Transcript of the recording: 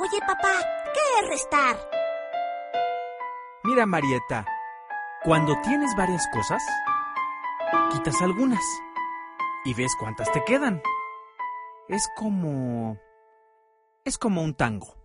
Oye, papá, ¿qué es restar? Mira, Marieta, cuando tienes varias cosas, quitas algunas y ves cuántas te quedan. Es como un tango.